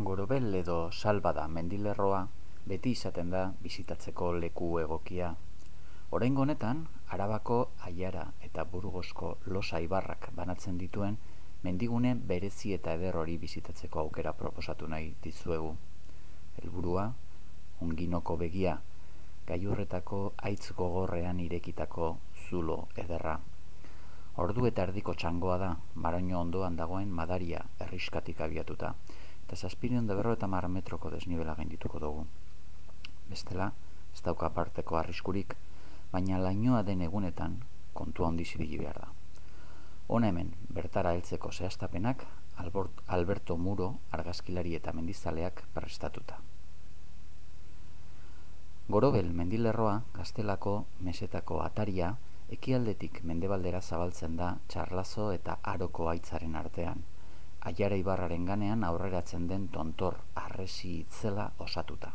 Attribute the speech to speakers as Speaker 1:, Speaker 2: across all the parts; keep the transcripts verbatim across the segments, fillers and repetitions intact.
Speaker 1: Gorobel edo Salbada mendilerroa beti izaten da bisitatzeko leku egokia. Oraingo honetan, Arabako Aiara eta Burgosko Losa ibarrak banatzen dituen mendigune berezi eta eder hori bisitatzeko aukera proposatu nahi dizuegu. Helburua, Unginoko begia, gailurretako haitz gogorrean irekitako zulo ederra. Ordu eta erdiko txangoa da, Maraño ondoan dagoen Madaria herriskatik abiatuta, eta zazpiehun eta berrogeita hamar metroko desnibela gaindituko dugu. Bestela, ez dauka aparteko arriskurik, baina lainoa den egunetan kontua handiz ibili behar da. Hona hemen, bertara heltzeko zehaztapenak Alberto Muro argazkilari eta mendizaleak prestatuta. Gorobel mendilerroa Gaztelako mesetako ataria ekialdetik mendebaldera zabaltzen da Txarlazo eta Aroko haitzaren artean, Aiara ibarraren ganean aurreratzen den tontor harresi itzela osatuta.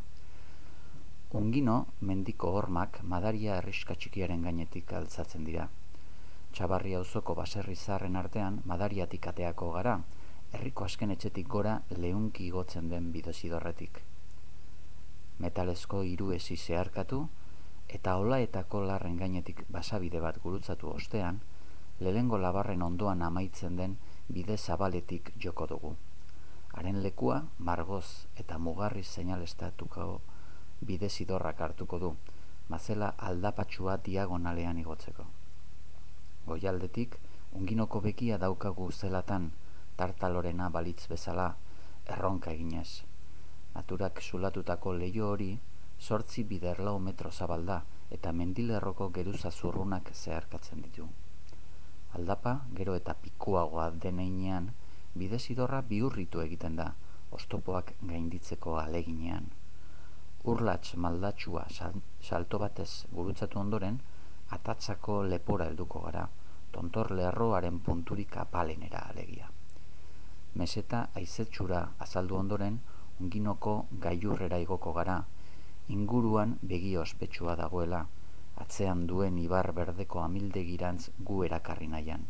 Speaker 1: Ungino mendiko hormak Madaria herriska txikiaren gainetik altzatzen dira. Txabarri auzoko baserri zaharren artean Madariatik ateako gara, herriko azken etxetik gora leunki igotzen den bidezidorretik. Metalezko hiru hesi zeharkatu eta olaetako larren gainetik basabide bat gurutzatu ostean, lehengo labarren ondoan amaitzen den bide zabaletik joko dugu. Haren lekua margoz eta mugarri seinalestatuko bidezidorrak hartuko du, mazela aldapatxua diagonalean igotzeko. Goialdetik, Unginoko begia daukagu zelatan, tartalorena balitz bezala, erronka eginez. Naturak zulatutako leiho hori, zortzi biderlau metro zabalda eta mendilerroko geruza zurrunak zeharkatzen ditu. Aldapa, gero eta pikuagoa deneinean, bidezidorra bihurritu egiten da, oztopoak gainditzeko aleginean. Urlats maldatxua salto batez gurutzatu ondoren, atatzako lepora helduko gara, tontor lerroaren punturik apalenera alegia. Meseta haizetxura azaldu ondoren, Unginoko gailurrera igoko gara, inguruan begi ospetsua dagoela, atzean duen ibar berdeko amildegirantz gu erakarri nahian.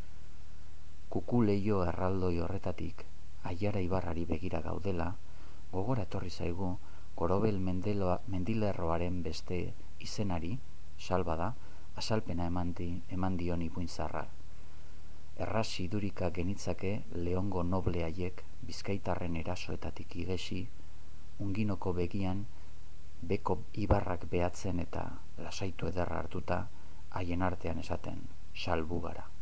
Speaker 1: Kuku leio erraldoi horretatik, Aiara ibarrari begira gaudela, gogora etorri zaigu Gorobel mendilerroaren beste izenari, Salbada, azalpena eman dion ipuinzarra. Erraz idurika genitzake Leongo noble haiek Bizkaitarren erasoetatik igesi, Unginoko begian beko ibarrak behatzen eta lasaitu ederra hartuta haien artean esaten salbu gara.